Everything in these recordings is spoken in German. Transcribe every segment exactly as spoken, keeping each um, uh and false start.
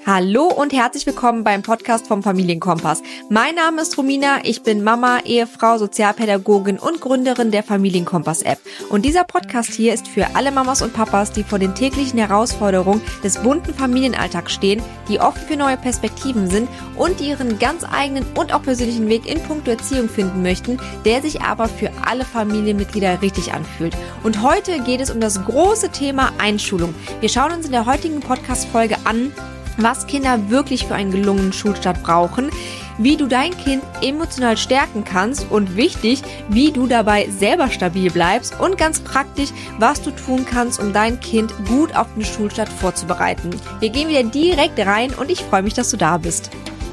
Hallo und herzlich willkommen beim Podcast vom Familienkompass. Mein Name ist Romina, ich bin Mama, Ehefrau, Sozialpädagogin und Gründerin der Familienkompass-App. Und dieser Podcast hier ist für alle Mamas und Papas, die vor den täglichen Herausforderungen des bunten Familienalltags stehen, die offen für neue Perspektiven sind und die ihren ganz eigenen und auch persönlichen Weg in puncto Erziehung finden möchten, der sich aber für alle Familienmitglieder richtig anfühlt. Und heute geht es um das große Thema Einschulung. Wir schauen uns in der heutigen Podcast-Folge an, was Kinder wirklich für einen gelungenen Schulstart brauchen, wie du dein Kind emotional stärken kannst und wichtig, wie du dabei selber stabil bleibst und ganz praktisch, was du tun kannst, um dein Kind gut auf den Schulstart vorzubereiten. Wir gehen wieder direkt rein und ich freue mich, dass du da bist.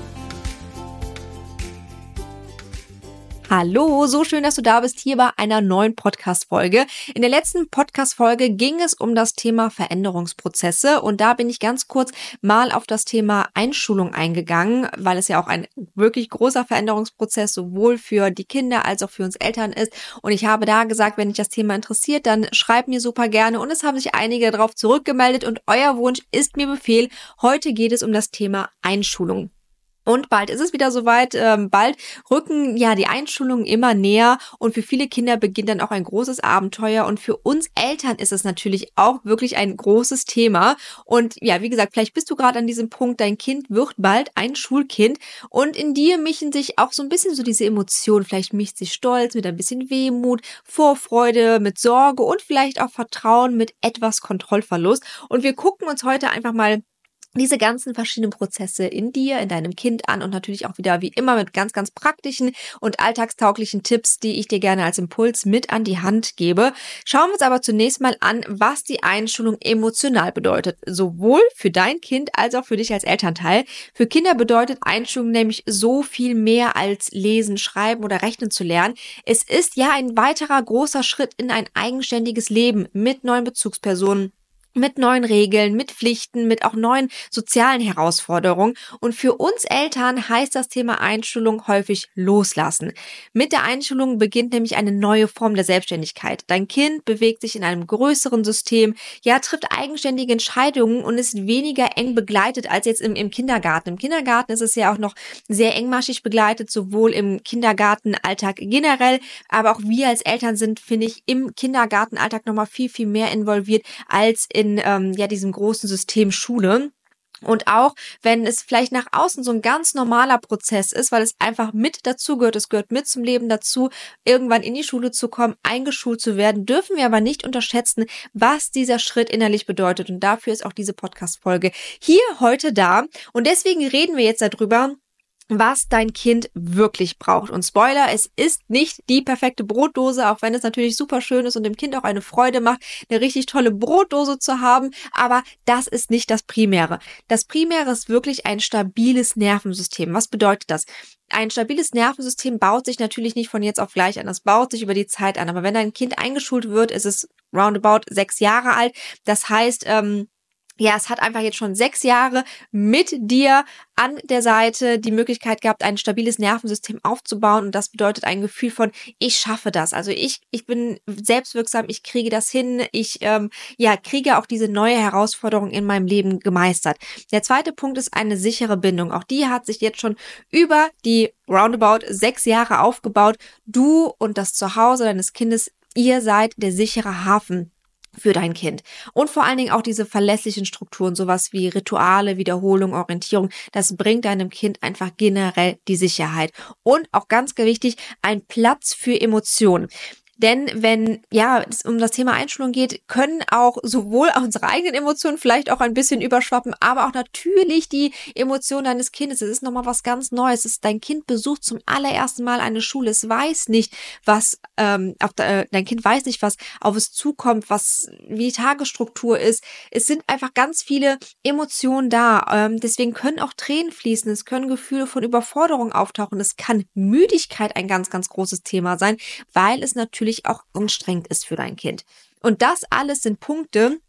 Hallo, so schön, dass du da bist hier bei einer neuen Podcast-Folge. In der letzten Podcast-Folge ging es um das Thema Veränderungsprozesse und da bin ich ganz kurz mal auf das Thema Einschulung eingegangen, weil es ja auch ein wirklich großer Veränderungsprozess sowohl für die Kinder als auch für uns Eltern ist. Und ich habe da gesagt, wenn dich das Thema interessiert, dann schreib mir super gerne und es haben sich einige darauf zurückgemeldet und euer Wunsch ist mir Befehl. Heute geht es um das Thema Einschulung. Und bald ist es wieder soweit, ähm, bald rücken ja die Einschulungen immer näher und für viele Kinder beginnt dann auch ein großes Abenteuer und für uns Eltern ist es natürlich auch wirklich ein großes Thema und ja, wie gesagt, vielleicht bist du gerade an diesem Punkt, dein Kind wird bald ein Schulkind und in dir mischen sich auch so ein bisschen so diese Emotionen, vielleicht mischt sich Stolz mit ein bisschen Wehmut, Vorfreude, mit Sorge und vielleicht auch Vertrauen mit etwas Kontrollverlust und wir gucken uns heute einfach mal diese ganzen verschiedenen Prozesse in dir, in deinem Kind an und natürlich auch wieder wie immer mit ganz, ganz praktischen und alltagstauglichen Tipps, die ich dir gerne als Impuls mit an die Hand gebe. Schauen wir uns aber zunächst mal an, was die Einschulung emotional bedeutet. Sowohl für dein Kind als auch für dich als Elternteil. Für Kinder bedeutet Einschulung nämlich so viel mehr als lesen, schreiben oder rechnen zu lernen. Es ist ja ein weiterer großer Schritt in ein eigenständiges Leben mit neuen Bezugspersonen, mit neuen Regeln, mit Pflichten, mit auch neuen sozialen Herausforderungen. Und für uns Eltern heißt das Thema Einschulung häufig loslassen. Mit der Einschulung beginnt nämlich eine neue Form der Selbstständigkeit. Dein Kind bewegt sich in einem größeren System, ja, trifft eigenständige Entscheidungen und ist weniger eng begleitet als jetzt im, im Kindergarten. Im Kindergarten ist es ja auch noch sehr engmaschig begleitet, sowohl im Kindergartenalltag generell, aber auch wir als Eltern sind, finde ich, im Kindergartenalltag nochmal viel, viel mehr involviert als in in ähm, ja diesem großen System Schule. Und auch, wenn es vielleicht nach außen so ein ganz normaler Prozess ist, weil es einfach mit dazu gehört, es gehört mit zum Leben dazu, irgendwann in die Schule zu kommen, eingeschult zu werden, dürfen wir aber nicht unterschätzen, was dieser Schritt innerlich bedeutet. Und dafür ist auch diese Podcast-Folge hier heute da. Und deswegen reden wir jetzt darüber, was dein Kind wirklich braucht. Und Spoiler, es ist nicht die perfekte Brotdose, auch wenn es natürlich super schön ist und dem Kind auch eine Freude macht, eine richtig tolle Brotdose zu haben, aber das ist nicht das Primäre. Das Primäre ist wirklich ein stabiles Nervensystem. Was bedeutet das? Ein stabiles Nervensystem baut sich natürlich nicht von jetzt auf gleich an, das baut sich über die Zeit an, aber wenn dein Kind eingeschult wird, ist es roundabout sechs Jahre alt, das heißt, ähm, ja, es hat einfach jetzt schon sechs Jahre mit dir an der Seite die Möglichkeit gehabt, ein stabiles Nervensystem aufzubauen und das bedeutet ein Gefühl von, ich schaffe das, also ich ich bin selbstwirksam, ich kriege das hin, ich ähm, ja kriege auch diese neue Herausforderung in meinem Leben gemeistert. Der zweite Punkt ist eine sichere Bindung, auch die hat sich jetzt schon über die roundabout sechs Jahre aufgebaut. Du und das Zuhause deines Kindes, ihr seid der sichere Hafen für dein Kind. Und vor allen Dingen auch diese verlässlichen Strukturen, sowas wie Rituale, Wiederholung, Orientierung, das bringt deinem Kind einfach generell die Sicherheit. Und auch ganz wichtig, ein Platz für Emotionen. Denn wenn ja es um das Thema Einschulung geht, können auch sowohl unsere eigenen Emotionen vielleicht auch ein bisschen überschwappen, aber auch natürlich die Emotionen deines Kindes. Es ist nochmal was ganz Neues. Es ist, dein Kind besucht zum allerersten Mal eine Schule. Es weiß nicht, was ähm, auf der, äh, dein Kind weiß nicht, was auf es zukommt, was wie die Tagesstruktur ist. Es sind einfach ganz viele Emotionen da. Ähm, deswegen können auch Tränen fließen. Es können Gefühle von Überforderung auftauchen. Es kann Müdigkeit ein ganz, ganz großes Thema sein, weil es natürlich auch anstrengend ist für dein Kind. Und das alles sind Punkte,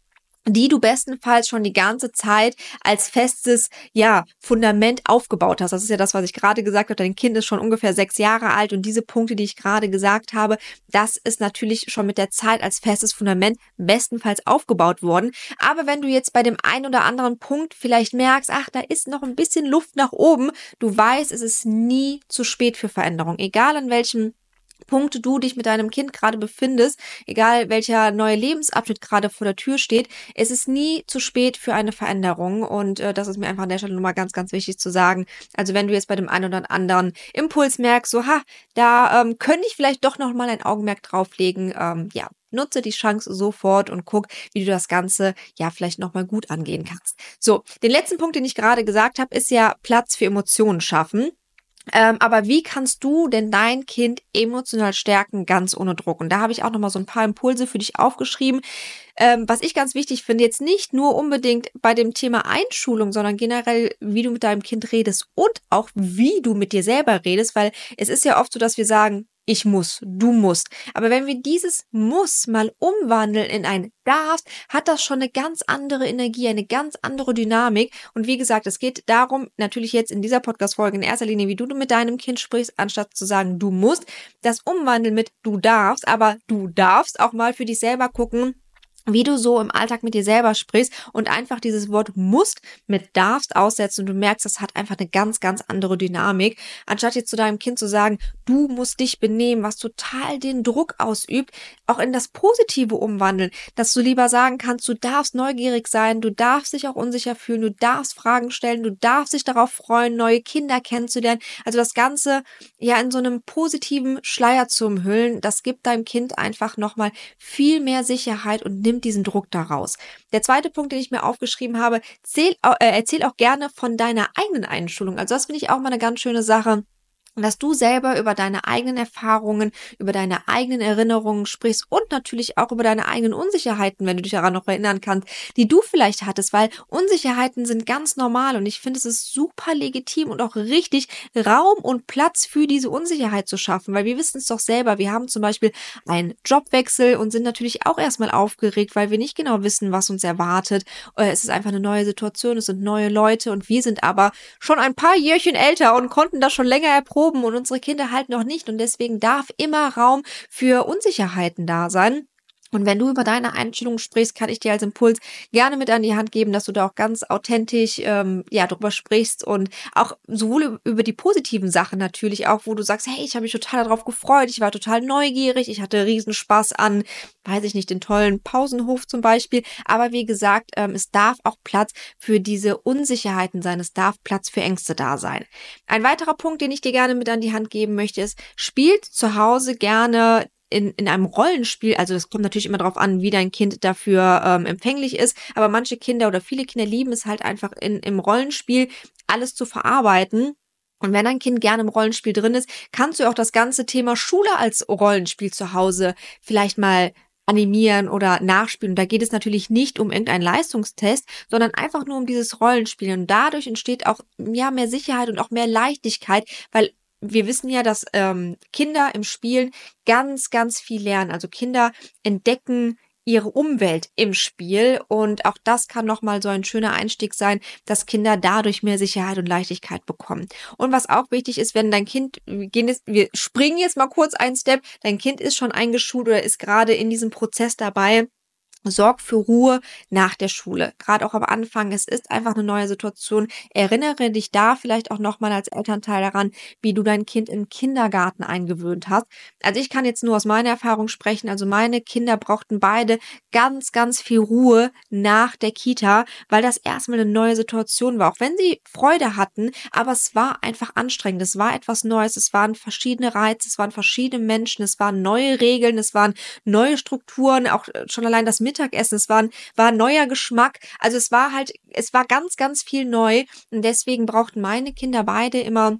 die du bestenfalls schon die ganze Zeit als festes, ja, Fundament aufgebaut hast. Das ist ja das, was ich gerade gesagt habe. Dein Kind ist schon ungefähr sechs Jahre alt und diese Punkte, die ich gerade gesagt habe, das ist natürlich schon mit der Zeit als festes Fundament bestenfalls aufgebaut worden. Aber wenn du jetzt bei dem einen oder anderen Punkt vielleicht merkst, ach, da ist noch ein bisschen Luft nach oben, du weißt, es ist nie zu spät für Veränderung. Egal an welchem Punkt du dich mit deinem Kind gerade befindest, egal welcher neue Lebensabschnitt gerade vor der Tür steht, es ist nie zu spät für eine Veränderung und äh, das ist mir einfach an der Stelle nochmal ganz, ganz wichtig zu sagen. Also wenn du jetzt bei dem einen oder anderen Impuls merkst, so, ha, da ähm, könnte ich vielleicht doch nochmal ein Augenmerk drauflegen, ähm, ja, nutze die Chance sofort und guck, wie du das Ganze ja vielleicht nochmal gut angehen kannst. So, den letzten Punkt, den ich gerade gesagt habe, ist ja Platz für Emotionen schaffen. Ähm, aber wie kannst du denn dein Kind emotional stärken, ganz ohne Druck? Und da habe ich auch nochmal so ein paar Impulse für dich aufgeschrieben. Ähm, was ich ganz wichtig finde, jetzt nicht nur unbedingt bei dem Thema Einschulung, sondern generell, wie du mit deinem Kind redest und auch wie du mit dir selber redest, weil es ist ja oft so, dass wir sagen, ich muss, du musst. Aber wenn wir dieses Muss mal umwandeln in ein Darfst, hat das schon eine ganz andere Energie, eine ganz andere Dynamik. Und wie gesagt, es geht darum, natürlich jetzt in dieser Podcast-Folge in erster Linie, wie du mit deinem Kind sprichst, anstatt zu sagen, du musst, das umwandeln mit du darfst, aber du darfst auch mal für dich selber gucken, wie du so im Alltag mit dir selber sprichst und einfach dieses Wort musst mit darfst aussetzen und du merkst, das hat einfach eine ganz, ganz andere Dynamik. Anstatt jetzt zu deinem Kind zu sagen, du musst dich benehmen, was total den Druck ausübt, auch in das Positive umwandeln, dass du lieber sagen kannst, du darfst neugierig sein, du darfst dich auch unsicher fühlen, du darfst Fragen stellen, du darfst dich darauf freuen, neue Kinder kennenzulernen. Also das Ganze ja in so einem positiven Schleier zu umhüllen, das gibt deinem Kind einfach nochmal viel mehr Sicherheit und nimmt diesen Druck daraus. Der zweite Punkt, den ich mir aufgeschrieben habe, zähl, äh, erzähl auch gerne von deiner eigenen Einschulung. Also das finde ich auch mal eine ganz schöne Sache, dass du selber über deine eigenen Erfahrungen, über deine eigenen Erinnerungen sprichst und natürlich auch über deine eigenen Unsicherheiten, wenn du dich daran noch erinnern kannst, die du vielleicht hattest, weil Unsicherheiten sind ganz normal und ich finde, es ist super legitim und auch richtig, Raum und Platz für diese Unsicherheit zu schaffen, weil wir wissen es doch selber, wir haben zum Beispiel einen Jobwechsel und sind natürlich auch erstmal aufgeregt, weil wir nicht genau wissen, was uns erwartet. Es ist einfach eine neue Situation, es sind neue Leute und wir sind aber schon ein paar Jährchen älter und konnten das schon länger erproben und unsere Kinder halt noch nicht und deswegen darf immer Raum für Unsicherheiten da sein. Und wenn du über deine Einstellung sprichst, kann ich dir als Impuls gerne mit an die Hand geben, dass du da auch ganz authentisch ähm, ja drüber sprichst und auch sowohl über die positiven Sachen natürlich auch, wo du sagst, hey, ich habe mich total darauf gefreut, ich war total neugierig, ich hatte Riesenspaß an, weiß ich nicht, den tollen Pausenhof zum Beispiel. Aber wie gesagt, ähm, es darf auch Platz für diese Unsicherheiten sein, es darf Platz für Ängste da sein. Ein weiterer Punkt, den ich dir gerne mit an die Hand geben möchte, ist, spielt zu Hause gerne in, in einem Rollenspiel, also das kommt natürlich immer darauf an, wie dein Kind dafür ähm, empfänglich ist, aber manche Kinder oder viele Kinder lieben es halt einfach in, im Rollenspiel alles zu verarbeiten. Und wenn dein Kind gerne im Rollenspiel drin ist, kannst du auch das ganze Thema Schule als Rollenspiel zu Hause vielleicht mal animieren oder nachspielen. Und da geht es natürlich nicht um irgendeinen Leistungstest, sondern einfach nur um dieses Rollenspiel. Und dadurch entsteht auch ja mehr Sicherheit und auch mehr Leichtigkeit, weil wir wissen ja, dass ähm, Kinder im Spielen ganz, ganz viel lernen. Also Kinder entdecken ihre Umwelt im Spiel und auch das kann nochmal so ein schöner Einstieg sein, dass Kinder dadurch mehr Sicherheit und Leichtigkeit bekommen. Und was auch wichtig ist, wenn dein Kind, wir, gehen jetzt, wir springen jetzt mal kurz einen Step, dein Kind ist schon eingeschult oder ist gerade in diesem Prozess dabei, sorg für Ruhe nach der Schule. Gerade auch am Anfang, es ist einfach eine neue Situation. Erinnere dich da vielleicht auch nochmal als Elternteil daran, wie du dein Kind im Kindergarten eingewöhnt hast. Also ich kann jetzt nur aus meiner Erfahrung sprechen. Also meine Kinder brauchten beide ganz, ganz viel Ruhe nach der Kita, weil das erstmal eine neue Situation war. Auch wenn sie Freude hatten, aber es war einfach anstrengend. Es war etwas Neues. Es waren verschiedene Reize, es waren verschiedene Menschen, es waren neue Regeln, es waren neue Strukturen, auch schon allein das Mittagessen, es war ein, war ein neuer Geschmack, also es war halt, es war ganz, ganz viel neu und deswegen brauchten meine Kinder beide immer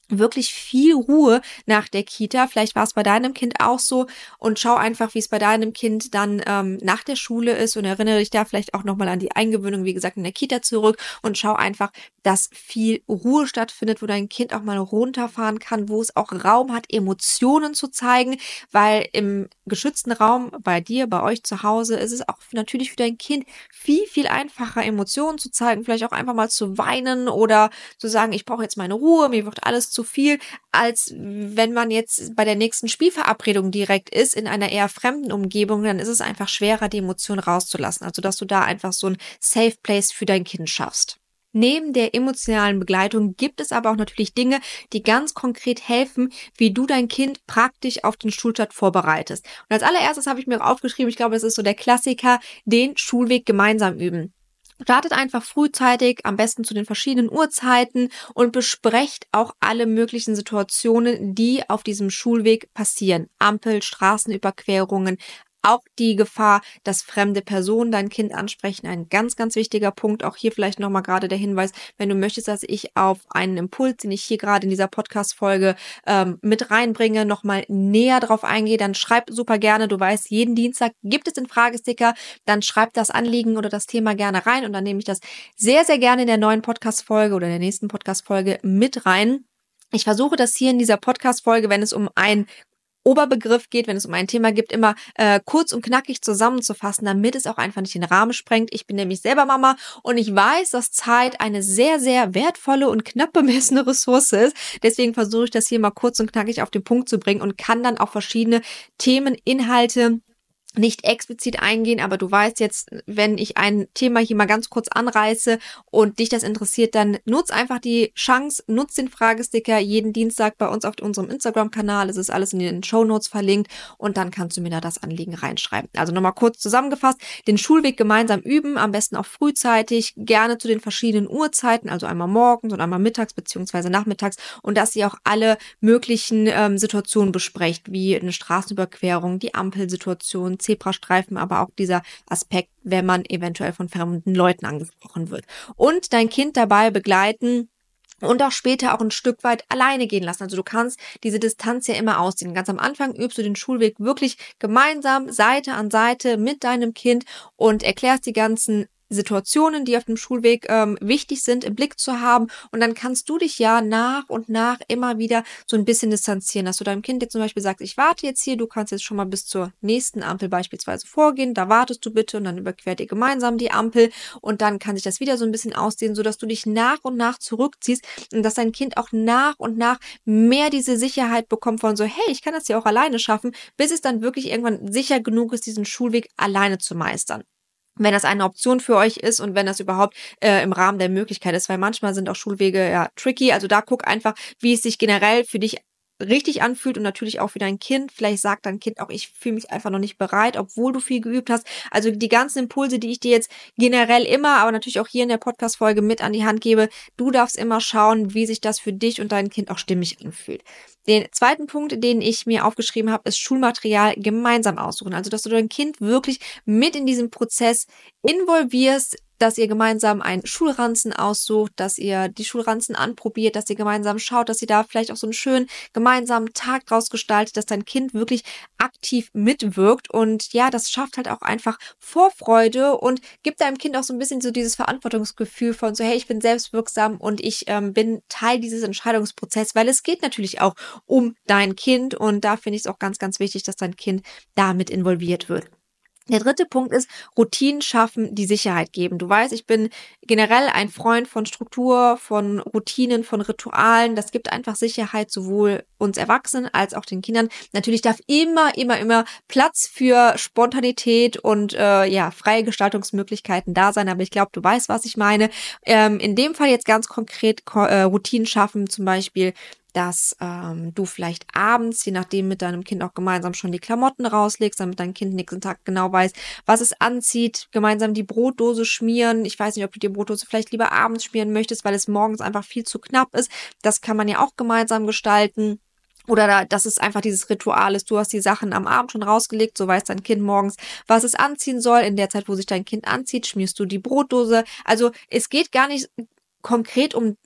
wirklich viel Ruhe nach der Kita. Vielleicht war es bei deinem Kind auch so und schau einfach, wie es bei deinem Kind dann ähm, nach der Schule ist und erinnere dich da vielleicht auch nochmal an die Eingewöhnung, wie gesagt, in der Kita zurück und schau einfach, dass viel Ruhe stattfindet, wo dein Kind auch mal runterfahren kann, wo es auch Raum hat, Emotionen zu zeigen, weil im geschützten Raum bei dir, bei euch zu Hause, ist es auch natürlich für dein Kind viel, viel einfacher, Emotionen zu zeigen, vielleicht auch einfach mal zu weinen oder zu sagen, ich brauche jetzt meine Ruhe, mir wird alles zu viel, als wenn man jetzt bei der nächsten Spielverabredung direkt ist, in einer eher fremden Umgebung, dann ist es einfach schwerer, die Emotionen rauszulassen. Also, dass du da einfach so ein Safe Place für dein Kind schaffst. Neben der emotionalen Begleitung gibt es aber auch natürlich Dinge, die ganz konkret helfen, wie du dein Kind praktisch auf den Schulstart vorbereitest. Und als allererstes habe ich mir aufgeschrieben, ich glaube, das ist so der Klassiker, den Schulweg gemeinsam üben. Startet einfach frühzeitig, am besten zu den verschiedenen Uhrzeiten und besprecht auch alle möglichen Situationen, die auf diesem Schulweg passieren. Ampel, Straßenüberquerungen, auch die Gefahr, dass fremde Personen dein Kind ansprechen. Ein ganz, ganz wichtiger Punkt. Auch hier vielleicht nochmal gerade der Hinweis, wenn du möchtest, dass ich auf einen Impuls, den ich hier gerade in dieser Podcast-Folge ähm, mit reinbringe, nochmal näher drauf eingehe, dann schreib super gerne. Du weißt, jeden Dienstag gibt es den Fragesticker. Dann schreib das Anliegen oder das Thema gerne rein und dann nehme ich das sehr, sehr gerne in der neuen Podcast-Folge oder in der nächsten Podcast-Folge mit rein. Ich versuche das hier in dieser Podcast-Folge, wenn es um ein Oberbegriff geht, wenn es um ein Thema gibt, immer äh, kurz und knackig zusammenzufassen, damit es auch einfach nicht den Rahmen sprengt. Ich bin nämlich selber Mama und ich weiß, dass Zeit eine sehr, sehr wertvolle und knapp bemessene Ressource ist. Deswegen versuche ich das hier mal kurz und knackig auf den Punkt zu bringen und kann dann auf verschiedene Themen, Inhalte nicht explizit eingehen, aber du weißt jetzt, wenn ich ein Thema hier mal ganz kurz anreiße und dich das interessiert, dann nutz einfach die Chance, nutz den Fragesticker jeden Dienstag bei uns auf unserem Instagram-Kanal. Es ist alles in den Shownotes verlinkt und dann kannst du mir da das Anliegen reinschreiben. Also nochmal kurz zusammengefasst, den Schulweg gemeinsam üben, am besten auch frühzeitig, gerne zu den verschiedenen Uhrzeiten, also einmal morgens und einmal mittags beziehungsweise nachmittags und dass ihr auch alle möglichen ähm, Situationen besprecht, wie eine Straßenüberquerung, die Ampelsituation, Zebrastreifen, aber auch dieser Aspekt, wenn man eventuell von fremden Leuten angesprochen wird. Und dein Kind dabei begleiten und auch später auch ein Stück weit alleine gehen lassen. Also du kannst diese Distanz ja immer ausziehen. Ganz am Anfang übst du den Schulweg wirklich gemeinsam, Seite an Seite mit deinem Kind und erklärst die ganzen Situationen, die auf dem Schulweg ähm, wichtig sind, im Blick zu haben. Und dann kannst du dich ja nach und nach immer wieder so ein bisschen distanzieren, dass du deinem Kind jetzt zum Beispiel sagst, ich warte jetzt hier, du kannst jetzt schon mal bis zur nächsten Ampel beispielsweise vorgehen, da wartest du bitte und dann überquert ihr gemeinsam die Ampel und dann kann sich das wieder so ein bisschen ausdehnen, sodass du dich nach und nach zurückziehst und dass dein Kind auch nach und nach mehr diese Sicherheit bekommt von so, hey, ich kann das ja auch alleine schaffen, bis es dann wirklich irgendwann sicher genug ist, diesen Schulweg alleine zu meistern. Wenn das eine Option für euch ist und wenn das überhaupt äh, im Rahmen der Möglichkeit ist, weil manchmal sind auch Schulwege ja tricky. Also da guck einfach, wie es sich generell für dich richtig anfühlt und natürlich auch für dein Kind. Vielleicht sagt dein Kind auch, ich fühle mich einfach noch nicht bereit, obwohl du viel geübt hast. Also die ganzen Impulse, die ich dir jetzt generell immer, aber natürlich auch hier in der Podcast-Folge mit an die Hand gebe, du darfst immer schauen, wie sich das für dich und dein Kind auch stimmig anfühlt. Den zweiten Punkt, den ich mir aufgeschrieben habe, ist Schulmaterial gemeinsam aussuchen. Also, dass du dein Kind wirklich mit in diesen Prozess involvierst, dass ihr gemeinsam einen Schulranzen aussucht, dass ihr die Schulranzen anprobiert, dass ihr gemeinsam schaut, dass ihr da vielleicht auch so einen schönen gemeinsamen Tag draus gestaltet, dass dein Kind wirklich aktiv mitwirkt und ja, das schafft halt auch einfach Vorfreude und gibt deinem Kind auch so ein bisschen so dieses Verantwortungsgefühl von so, hey, ich bin selbstwirksam und ich ähm, bin Teil dieses Entscheidungsprozesses, weil es geht natürlich auch um dein Kind und da finde ich es auch ganz, ganz wichtig, dass dein Kind damit involviert wird. Der dritte Punkt ist, Routinen schaffen, die Sicherheit geben. Du weißt, ich bin generell ein Freund von Struktur, von Routinen, von Ritualen. Das gibt einfach Sicherheit, sowohl uns Erwachsenen als auch den Kindern. Natürlich darf immer, immer, immer Platz für Spontanität und äh, ja freie Gestaltungsmöglichkeiten da sein. Aber ich glaube, du weißt, was ich meine. Ähm, in dem Fall jetzt ganz konkret äh, Routinen schaffen, zum Beispiel dass ähm, du vielleicht abends, je nachdem mit deinem Kind auch gemeinsam schon die Klamotten rauslegst, damit dein Kind nächsten Tag genau weiß, was es anzieht, gemeinsam die Brotdose schmieren. Ich weiß nicht, ob du die Brotdose vielleicht lieber abends schmieren möchtest, weil es morgens einfach viel zu knapp ist. Das kann man ja auch gemeinsam gestalten. Oder da, dass es einfach dieses Ritual ist, du hast die Sachen am Abend schon rausgelegt, so weiß dein Kind morgens, was es anziehen soll. In der Zeit, wo sich dein Kind anzieht, schmierst du die Brotdose. Also es geht gar nicht konkret um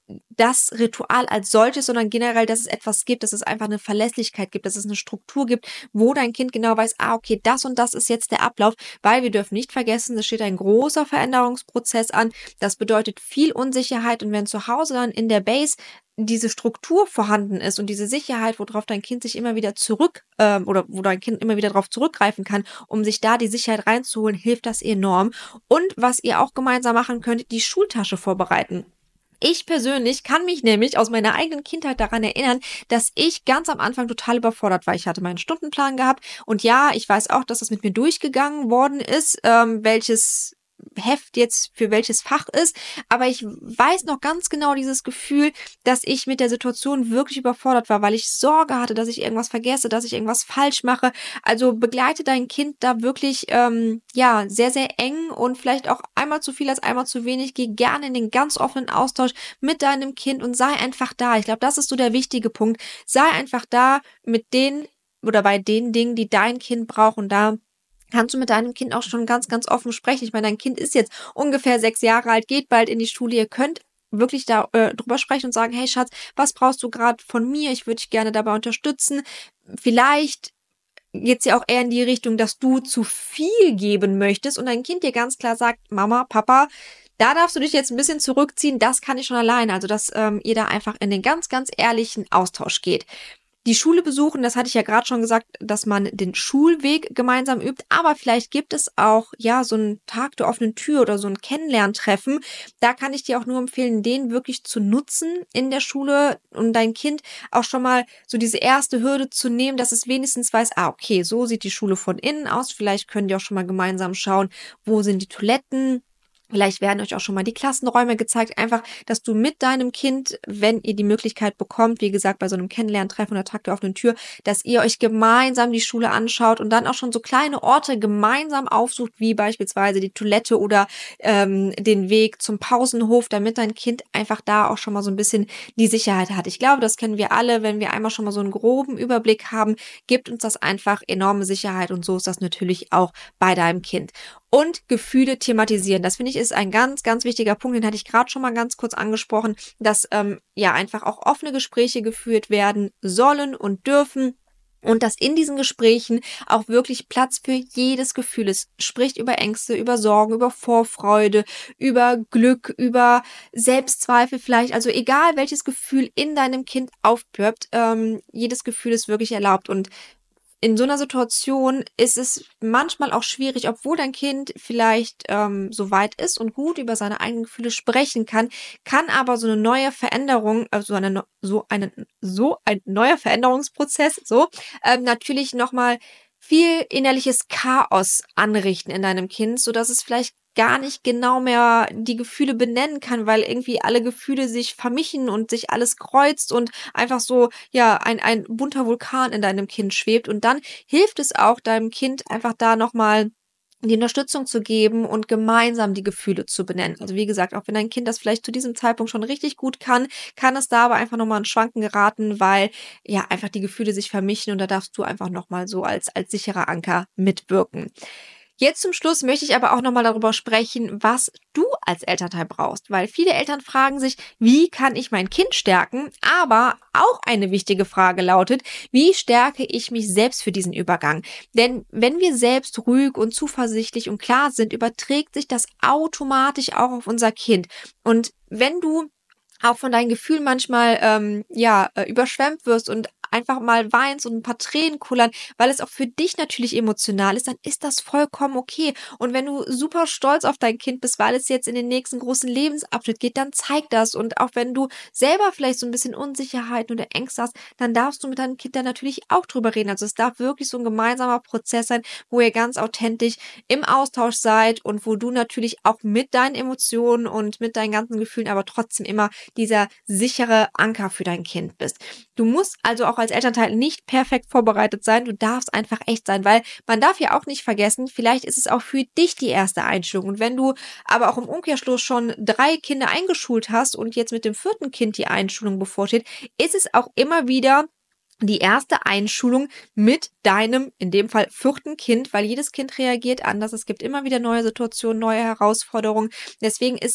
das Ritual als solches, sondern generell, dass es etwas gibt, dass es einfach eine Verlässlichkeit gibt, dass es eine Struktur gibt, wo dein Kind genau weiß, ah, okay, das und das ist jetzt der Ablauf, weil wir dürfen nicht vergessen, es steht ein großer Veränderungsprozess an. Das bedeutet viel Unsicherheit und wenn zu Hause dann in der Base diese Struktur vorhanden ist und diese Sicherheit, worauf dein Kind sich immer wieder zurück ähm, oder wo dein Kind immer wieder darauf zurückgreifen kann, um sich da die Sicherheit reinzuholen, hilft das enorm. Und was ihr auch gemeinsam machen könnt, die Schultasche vorbereiten. Ich persönlich kann mich nämlich aus meiner eigenen Kindheit daran erinnern, dass ich ganz am Anfang total überfordert war. Ich hatte meinen Stundenplan gehabt und ja, ich weiß auch, dass das mit mir durchgegangen worden ist, ähm, welches Heft jetzt für welches Fach ist, aber ich weiß noch ganz genau dieses Gefühl, dass ich mit der Situation wirklich überfordert war, weil ich Sorge hatte, dass ich irgendwas vergesse, dass ich irgendwas falsch mache. Also begleite dein Kind da wirklich ähm, ja sehr, sehr eng und vielleicht auch einmal zu viel als einmal zu wenig. Geh gerne in den ganz offenen Austausch mit deinem Kind und sei einfach da. Ich glaube, das ist so der wichtige Punkt. Sei einfach da mit den oder bei den Dingen, die dein Kind braucht und da kannst du mit deinem Kind auch schon ganz, ganz offen sprechen. Ich meine, dein Kind ist jetzt ungefähr sechs Jahre alt, geht bald in die Schule. Ihr könnt wirklich da äh, drüber sprechen und sagen, hey Schatz, was brauchst du gerade von mir? Ich würde dich gerne dabei unterstützen. Vielleicht geht's ja auch eher in die Richtung, dass du zu viel geben möchtest und dein Kind dir ganz klar sagt, Mama, Papa, da darfst du dich jetzt ein bisschen zurückziehen, das kann ich schon alleine. Also, dass ähm, ihr da einfach in den ganz, ganz ehrlichen Austausch geht. Die Schule besuchen, das hatte ich ja gerade schon gesagt, dass man den Schulweg gemeinsam übt, aber vielleicht gibt es auch, ja, so einen Tag der offenen Tür oder so ein Kennenlerntreffen. Da kann ich dir auch nur empfehlen, den wirklich zu nutzen in der Schule und dein Kind auch schon mal so diese erste Hürde zu nehmen, dass es wenigstens weiß, ah, okay, so sieht die Schule von innen aus. Vielleicht könnt ihr auch schon mal gemeinsam schauen, wo sind die Toiletten. Vielleicht werden euch auch schon mal die Klassenräume gezeigt. Einfach, dass du mit deinem Kind, wenn ihr die Möglichkeit bekommt, wie gesagt, bei so einem Kennenlerntreffen oder Tag der offenen Tür, dass ihr euch gemeinsam die Schule anschaut und dann auch schon so kleine Orte gemeinsam aufsucht, wie beispielsweise die Toilette oder ähm, den Weg zum Pausenhof, damit dein Kind einfach da auch schon mal so ein bisschen die Sicherheit hat. Ich glaube, das kennen wir alle. Wenn wir einmal schon mal so einen groben Überblick haben, gibt uns das einfach enorme Sicherheit und so ist das natürlich auch bei deinem Kind. Und Gefühle thematisieren. Das finde ich ist ein ganz, ganz wichtiger Punkt. Den hatte ich gerade schon mal ganz kurz angesprochen, dass ähm, ja einfach auch offene Gespräche geführt werden sollen und dürfen. Und dass in diesen Gesprächen auch wirklich Platz für jedes Gefühl ist. Spricht über Ängste, über Sorgen, über Vorfreude, über Glück, über Selbstzweifel vielleicht. Also egal, welches Gefühl in deinem Kind aufploppt, ähm, jedes Gefühl ist wirklich erlaubt. Und in so einer Situation ist es manchmal auch schwierig, obwohl dein Kind vielleicht ähm, so weit ist und gut über seine eigenen Gefühle sprechen kann, kann aber so eine neue Veränderung, also eine so eine so ein neuer Veränderungsprozess, so ähm, natürlich nochmal viel innerliches Chaos anrichten in deinem Kind, so dass es vielleicht gar nicht genau mehr die Gefühle benennen kann, weil irgendwie alle Gefühle sich vermischen und sich alles kreuzt und einfach so, ja, ein, ein bunter Vulkan in deinem Kind schwebt. Und dann hilft es auch deinem Kind einfach da nochmal die Unterstützung zu geben und gemeinsam die Gefühle zu benennen. Also wie gesagt, auch wenn dein Kind das vielleicht zu diesem Zeitpunkt schon richtig gut kann, kann es da aber einfach nochmal in Schwanken geraten, weil ja einfach die Gefühle sich vermischen und da darfst du einfach nochmal so als, als sicherer Anker mitwirken. Jetzt zum Schluss möchte ich aber auch nochmal darüber sprechen, was du als Elternteil brauchst, weil viele Eltern fragen sich, wie kann ich mein Kind stärken? Aber auch eine wichtige Frage lautet, wie stärke ich mich selbst für diesen Übergang? Denn wenn wir selbst ruhig und zuversichtlich und klar sind, überträgt sich das automatisch auch auf unser Kind. Und wenn du auch von deinen Gefühlen manchmal ähm, ja äh, überschwemmt wirst und einfach mal weinst und ein paar Tränen kullern, weil es auch für dich natürlich emotional ist, dann ist das vollkommen okay. Und wenn du super stolz auf dein Kind bist, weil es jetzt in den nächsten großen Lebensabschnitt geht, dann zeig das. Und auch wenn du selber vielleicht so ein bisschen Unsicherheiten oder Ängste hast, dann darfst du mit deinem Kind da natürlich auch drüber reden. Also es darf wirklich so ein gemeinsamer Prozess sein, wo ihr ganz authentisch im Austausch seid und wo du natürlich auch mit deinen Emotionen und mit deinen ganzen Gefühlen, aber trotzdem immer dieser sichere Anker für dein Kind bist. Du musst also auch als Elternteil nicht perfekt vorbereitet sein. Du darfst einfach echt sein, weil man darf ja auch nicht vergessen, vielleicht ist es auch für dich die erste Einschulung. Und wenn du aber auch im Umkehrschluss schon drei Kinder eingeschult hast und jetzt mit dem vierten Kind die Einschulung bevorsteht, ist es auch immer wieder die erste Einschulung mit deinem, in dem Fall vierten Kind, weil jedes Kind reagiert anders. Es gibt immer wieder neue Situationen, neue Herausforderungen. Deswegen ist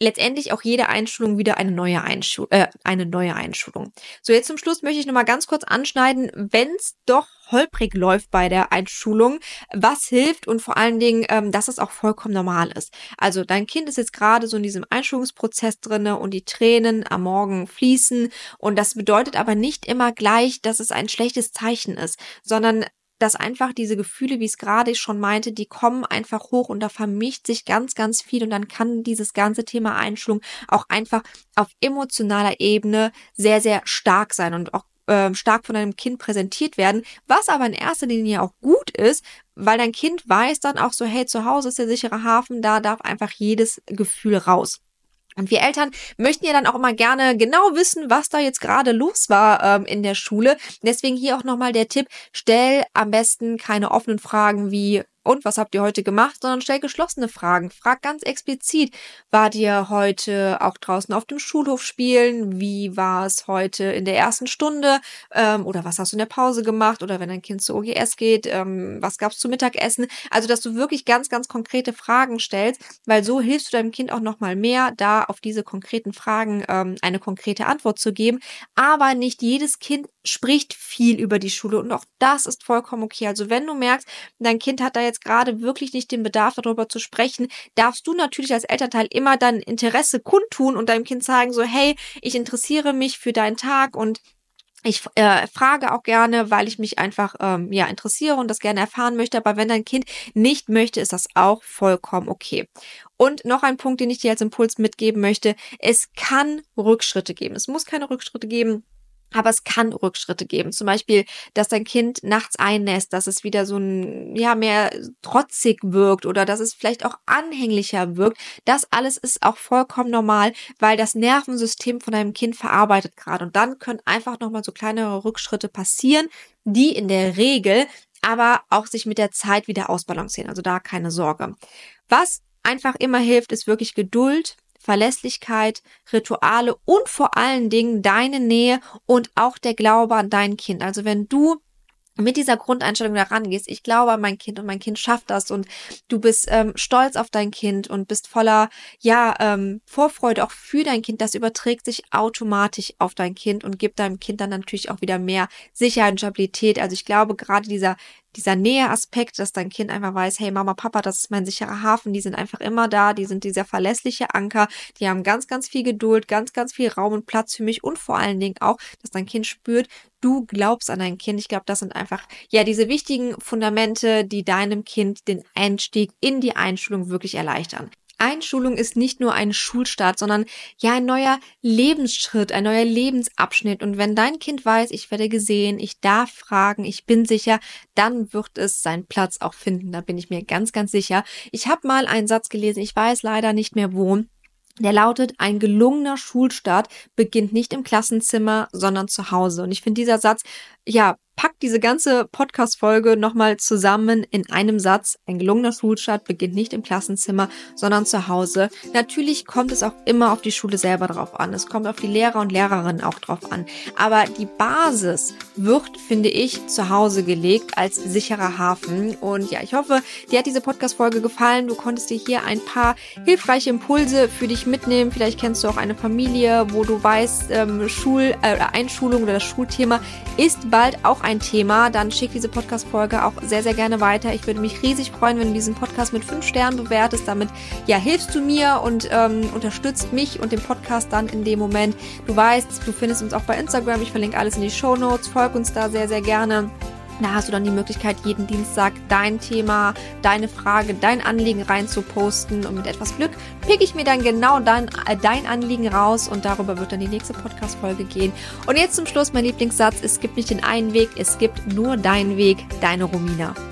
letztendlich auch jede Einschulung wieder eine neue Einschulung, äh, eine neue Einschulung. So, jetzt zum Schluss möchte ich nochmal ganz kurz anschneiden, wenn es doch holprig läuft bei der Einschulung, was hilft und vor allen Dingen, ähm, dass es auch vollkommen normal ist. Also dein Kind ist jetzt gerade so in diesem Einschulungsprozess drinne und die Tränen am Morgen fließen und das bedeutet aber nicht immer gleich, dass es ein schlechtes Zeichen ist, sondern dass einfach diese Gefühle, wie ich es gerade schon meinte, die kommen einfach hoch und da vermischt sich ganz, ganz viel und dann kann dieses ganze Thema Einschulung auch einfach auf emotionaler Ebene sehr, sehr stark sein und auch äh, stark von deinem Kind präsentiert werden, was aber in erster Linie auch gut ist, weil dein Kind weiß dann auch so, hey, zu Hause ist der sichere Hafen, da darf einfach jedes Gefühl raus. Und wir Eltern möchten ja dann auch immer gerne genau wissen, was da jetzt gerade los war ähm, in der Schule. Deswegen hier auch nochmal der Tipp, stell am besten keine offenen Fragen wie, und was habt ihr heute gemacht, sondern stell geschlossene Fragen. Frag ganz explizit, wart ihr heute auch draußen auf dem Schulhof spielen? Wie war es heute in der ersten Stunde? Ähm, oder was hast du in der Pause gemacht? Oder wenn dein Kind zu O G S geht, ähm, was gab's zu Mittagessen? Also, dass du wirklich ganz, ganz konkrete Fragen stellst, weil so hilfst du deinem Kind auch nochmal mehr, da auf diese konkreten Fragen ähm, eine konkrete Antwort zu geben. Aber nicht jedes Kind spricht viel über die Schule und auch das ist vollkommen okay. Also, wenn du merkst, dein Kind hat da jetzt gerade wirklich nicht den Bedarf, darüber zu sprechen, darfst du natürlich als Elternteil immer dein Interesse kundtun und deinem Kind sagen so, hey, ich interessiere mich für deinen Tag und ich äh, frage auch gerne, weil ich mich einfach ähm, ja interessiere und das gerne erfahren möchte. Aber wenn dein Kind nicht möchte, ist das auch vollkommen okay. Und noch ein Punkt, den ich dir als Impuls mitgeben möchte. Es kann Rückschritte geben. Es muss keine Rückschritte geben. Aber es kann Rückschritte geben. Zum Beispiel, dass dein Kind nachts einnässt, dass es wieder so ein, ja, mehr trotzig wirkt oder dass es vielleicht auch anhänglicher wirkt. Das alles ist auch vollkommen normal, weil das Nervensystem von deinem Kind verarbeitet gerade. Und dann können einfach nochmal so kleinere Rückschritte passieren, die in der Regel aber auch sich mit der Zeit wieder ausbalancieren. Also da keine Sorge. Was einfach immer hilft, ist wirklich Geduld, Verlässlichkeit, Rituale und vor allen Dingen deine Nähe und auch der Glaube an dein Kind. Also wenn du mit dieser Grundeinstellung da rangehst, ich glaube an mein Kind und mein Kind schafft das und du bist ähm, stolz auf dein Kind und bist voller, ja, ähm, Vorfreude auch für dein Kind, das überträgt sich automatisch auf dein Kind und gibt deinem Kind dann natürlich auch wieder mehr Sicherheit und Stabilität. Also ich glaube, gerade dieser dieser Nähe-Aspekt, dass dein Kind einfach weiß, hey Mama, Papa, das ist mein sicherer Hafen, die sind einfach immer da, die sind dieser verlässliche Anker, die haben ganz, ganz viel Geduld, ganz, ganz viel Raum und Platz für mich und vor allen Dingen auch, dass dein Kind spürt, du glaubst an dein Kind. Ich glaube, das sind einfach, ja, diese wichtigen Fundamente, die deinem Kind den Einstieg in die Einschulung wirklich erleichtern. Einschulung ist nicht nur ein Schulstart, sondern ja ein neuer Lebensschritt, ein neuer Lebensabschnitt. Und wenn dein Kind weiß, ich werde gesehen, ich darf fragen, ich bin sicher, dann wird es seinen Platz auch finden. Da bin ich mir ganz, ganz sicher. Ich habe mal einen Satz gelesen, ich weiß leider nicht mehr wo. Der lautet, ein gelungener Schulstart beginnt nicht im Klassenzimmer, sondern zu Hause. Und ich finde, dieser Satz, ja, packt diese ganze Podcast-Folge nochmal zusammen in einem Satz. Ein gelungener Schulstart beginnt nicht im Klassenzimmer, sondern zu Hause. Natürlich kommt es auch immer auf die Schule selber drauf an. Es kommt auf die Lehrer und Lehrerinnen auch drauf an. Aber die Basis wird, finde ich, zu Hause gelegt als sicherer Hafen. Und ja, ich hoffe, dir hat diese Podcast-Folge gefallen. Du konntest dir hier ein paar hilfreiche Impulse für dich mitnehmen. Vielleicht kennst du auch eine Familie, wo du weißt, ähm, Schul- äh, Einschulung oder das Schulthema ist bald auch ein Thema, dann schick diese Podcast-Folge auch sehr, sehr gerne weiter. Ich würde mich riesig freuen, wenn du diesen Podcast mit fünf Sternen bewertest. Damit, ja, hilfst du mir und ähm, unterstützt mich und den Podcast dann in dem Moment. Du weißt, du findest uns auch bei Instagram. Ich verlinke alles in die Shownotes. Folg uns da sehr, sehr gerne. Da hast du dann die Möglichkeit, jeden Dienstag dein Thema, deine Frage, dein Anliegen rein zu posten. Und mit etwas Glück pick ich mir dann genau dein, äh, dein Anliegen raus und darüber wird dann die nächste Podcast-Folge gehen. Und jetzt zum Schluss mein Lieblingssatz, es gibt nicht den einen Weg, es gibt nur deinen Weg, deine Romina.